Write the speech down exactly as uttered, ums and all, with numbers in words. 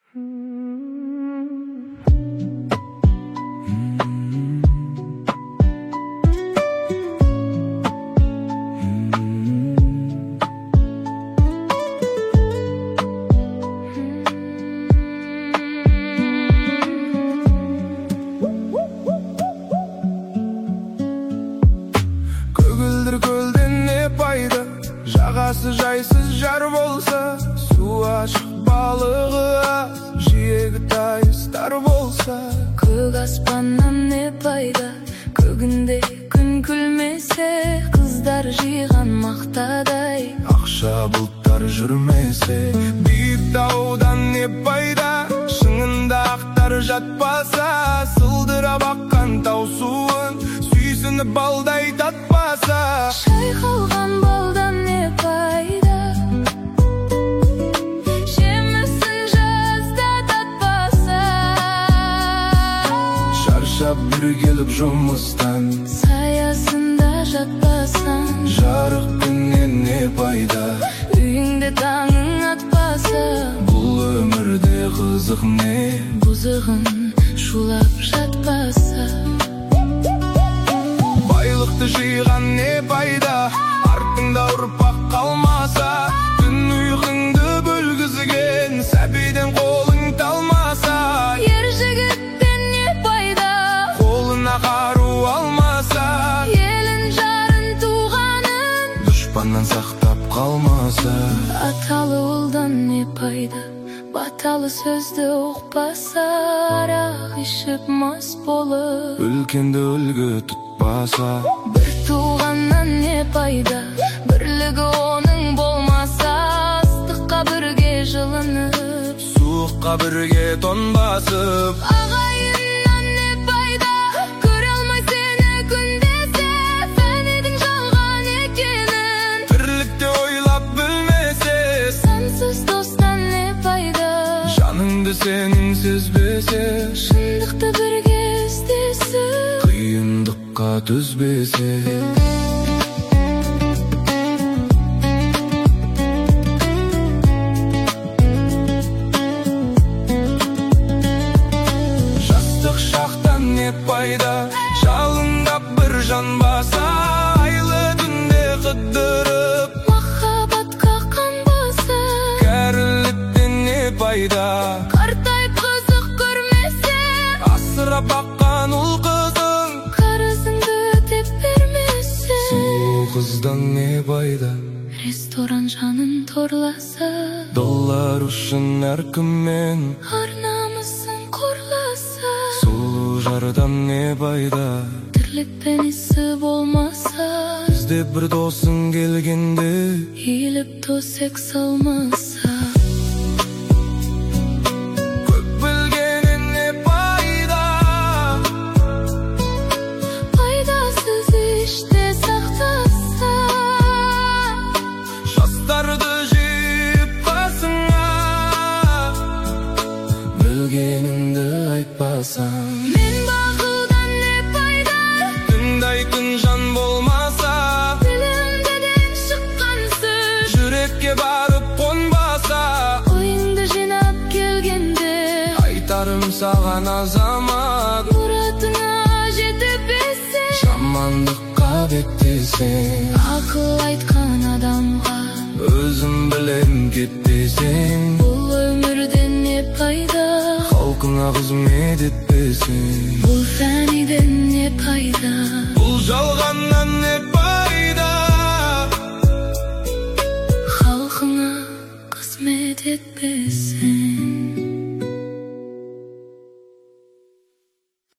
Көгілдір көлден не пайда, жағасы жайсыз жар болса, су ашық балығы аз, жиегі тайыстар болса. Көк аспаннан не пайда, көгінде күн күлмесе, қыздар жиған мақтадай, ақша бұлттар жүрмесе. Биік таудан не пайда, шыңында ақтар жатпаса, сылдырап аққан тау суын сүйсініп балдай татпаса. шайқалған балдан не пайда, жемісін жазда татпаса. Шаршап бір келіп жұмыстан, саясында жатпасан, жарық күннен не пайда, үйіңде таңың атпаса. бұл өмірде қызық не, бұзығын шулап жатпаса. байлықты жиған не пайда, артыңда ұрпақ қалмаса. Түн ұйқыңды бөлгізген сәбиден қолың талмаса. Ер жігіттен не пайда, қолына қару алмаса. елін жарын туғанын дұшпаннан сақтап қалмаса. аталы ұлдан не пайда, баталы сөзді ұқпаса. арақ ішіп мас болып Үлкенді үлгі тұтпаса. бір туғаннан не пайда, бірлігі оның болмаса. ыстыққа бірге жылынып, суыққа бірге тоңбасып. ағайыннан не пайда, көре алмай сені күндесе. фәнидің жалған екенін Тірлікте ойлап білмесе. сансыз достан не пайда, жаныңды сенің сезбесе. шындықты бірге іздесіп қиындыққа төзбесе. Жастық шақтан не пайда, жалындап бір жанбаса. Айлы түнде қыдырып, махаббатқа қанбаса. кәріліктен не пайда, қартайып қызық көрмесе. асырап баққан ұл қызың қарызыңды өтеп бермесе. сұлу қыздан не пайда, ресторан жанын торласа. доллар үшін әркіммен ар намысын қорласа. сұлу жардан не пайда, тірлікпен ісі болмаса. іздеп бір досың келгенде иіліп төсек салмаса. көп білгеннен не пайда, пайдасыз іште сақтаса. жастарды жиып қасыңа, білгеніңді айтпасаң. мен бақылдан не пайда, түндай күн жан болмаса. тілімдеден шыққан сөз жүрекке барып қонбаса. ойыңды жинап келгенде, айтарым саған азамат, мұратыңа жетіп есе. жамандыққа беттесең, ақыл айтқан адамға өзім білем кетпесең. бұл өмірден не пайда, халқыңа қызмет етпесең. бұл фәниден не пайда, бұл жалғаннан не пайда, халқыңа қызмет етпесең.